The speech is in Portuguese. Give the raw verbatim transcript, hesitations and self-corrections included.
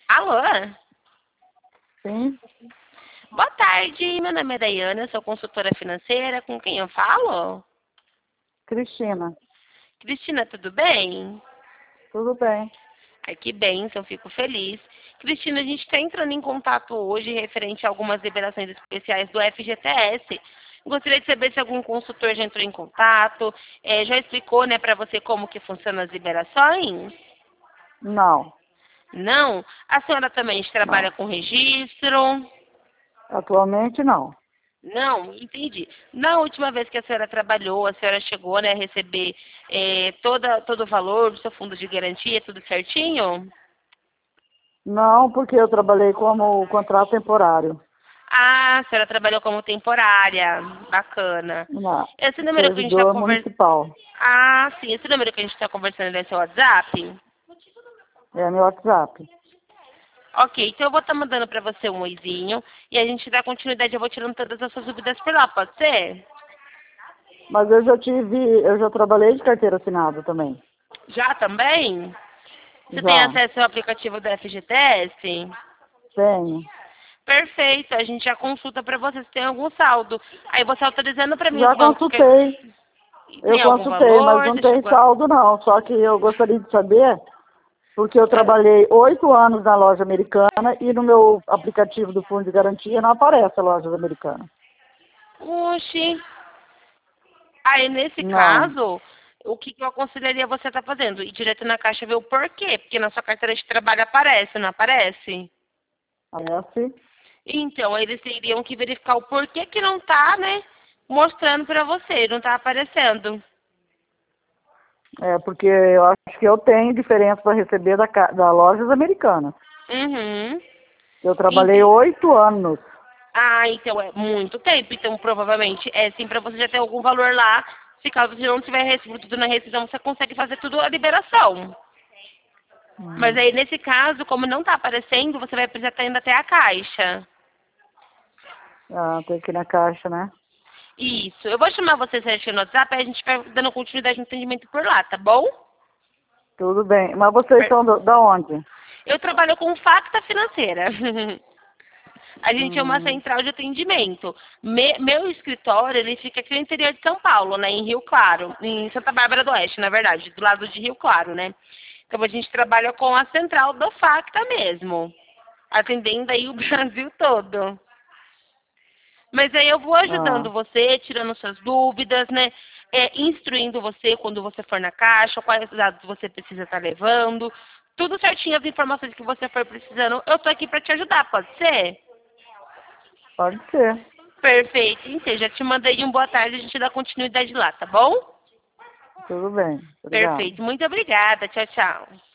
Alô? Sim, Boa tarde, meu nome é Daiane, eu sou consultora financeira, com quem eu falo? Cristina. Cristina, tudo bem? Tudo bem. Ai, que bênção, fico feliz. Cristina, a gente está entrando em contato hoje referente a algumas liberações especiais do F G T S. Gostaria de saber se algum consultor já entrou em contato, eh, já explicou, né, para você como que funcionam as liberações? Não, Não? A senhora também trabalha não. com registro? Atualmente não. Não, entendi. Na última vez que a senhora trabalhou, a senhora chegou, né, a receber eh, toda, todo o valor do seu fundo de garantia, tudo certinho? Não, porque eu trabalhei como contrato temporário. Ah, a senhora trabalhou como temporária. Bacana. Na Esse número que a gente está servidor conversando. municipal. Ah, sim, esse número que a gente está conversando é seu WhatsApp? É meu WhatsApp. Ok, então eu vou estar mandando para você um oizinho e a gente dá continuidade, eu vou tirando todas as suas dúvidas por lá, pode ser? Mas eu já tive, eu já trabalhei de carteira assinada também. Já também? Você tem Já. acesso ao aplicativo da F G T S? Tenho. Perfeito, a gente já consulta para você se tem algum saldo. Aí você autorizando para mim os Já bancos que consultei. Eu tem algum consultei, mas valor, não você tem chegou a... saldo não. Só que eu gostaria de saber, porque eu Ah, trabalhei oito anos na loja americana e no meu aplicativo do Fundo de Garantia não aparece a loja americana. Oxi. Aí nesse Não. caso, o que que eu aconselharia você estar fazendo? Ir direto na caixa ver o porquê, porque na sua carteira de trabalho aparece, não aparece? Aparece. Então, eles teriam que verificar o porquê que não tá, né, mostrando para você, não tá aparecendo. É, porque eu acho que eu tenho diferença para receber da, ca- da lojas americanas. Uhum. Eu trabalhei Ente- oito anos. Ah, então é muito tempo. Então, provavelmente, é sim para você já ter algum valor lá. Se caso você não tiver recebido tudo na rescisão, você consegue fazer tudo a liberação. Mas Hum. aí, nesse caso, como não está aparecendo, você vai precisar estar indo até a caixa. Ah, tem que ir na caixa, né? Isso. Eu vou chamar você certinho no WhatsApp e a gente vai dando continuidade no atendimento por lá, tá bom? Tudo bem. Mas vocês Per- são do- da onde? Eu trabalho com Facta Financeira. A gente é uma Hum, central de atendimento. Me- meu escritório, ele fica aqui no interior de São Paulo, né, em Rio Claro, em Santa Bárbara do Oeste, na verdade, do lado de Rio Claro, né? Então a gente trabalha com a central do Facta mesmo, atendendo aí o Brasil todo. Mas aí eu vou ah, ajudando você, tirando suas dúvidas, né? É, instruindo você quando você for na caixa, quais dados você precisa estar levando. Tudo certinho, as informações que você for precisando, eu tô aqui para te ajudar, pode ser? pode ser. Perfeito. Então, já te mandei um boa tarde, a gente dá continuidade lá, tá bom? Tudo bem. Obrigado. Perfeito. Muito obrigada. Tchau, tchau.